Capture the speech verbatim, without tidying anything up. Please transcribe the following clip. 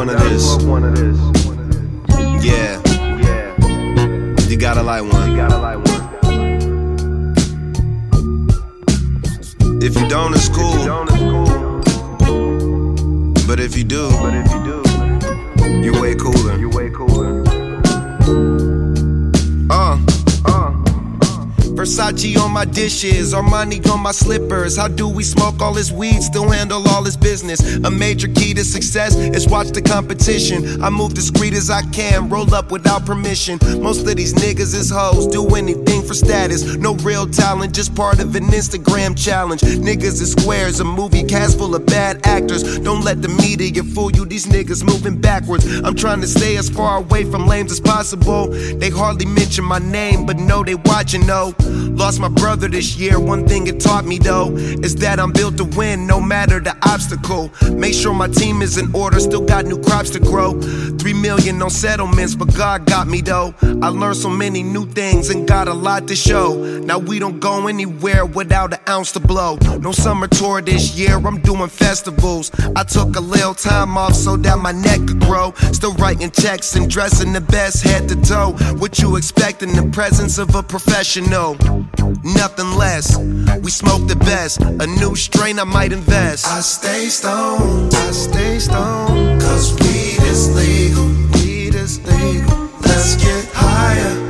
one of this. Yeah. You gotta light one. If you don't, it's cool. But if you do, you're way cooler. Uh. Versace on my dishes, Armani on my slippers. How do we smoke all this weed, still handle all this business? A major key to success is watch the competition. I move discreet as I can, roll up without permission. Most of these niggas is hoes, do anything for status. No real talent, just part of an Instagram challenge. Niggas is squares, a movie cast full of bad actors. Don't let the media fool you, these niggas moving backwards. I'm trying to stay as far away from lames as possible. They hardly mention my name, but know they watching though. Lost my brother this year, one thing it taught me though is that I'm built to win no matter the obstacle. Make sure my team is in order, still got new crops to grow. Three million on settlements, but God got me though. I learned so many new things and got a lot to show. Now we don't go anywhere without an ounce to blow. No summer tour this year, I'm doing festivals. I took a little time off so that my neck could grow. Still writing checks and dressing the best head to toe. What you expect in the presence of a professional? Nothing less, we smoke the best. A new strain I might invest. I stay stoned, I stay stoned, cause weed is legal, weed is legal. Let's get higher.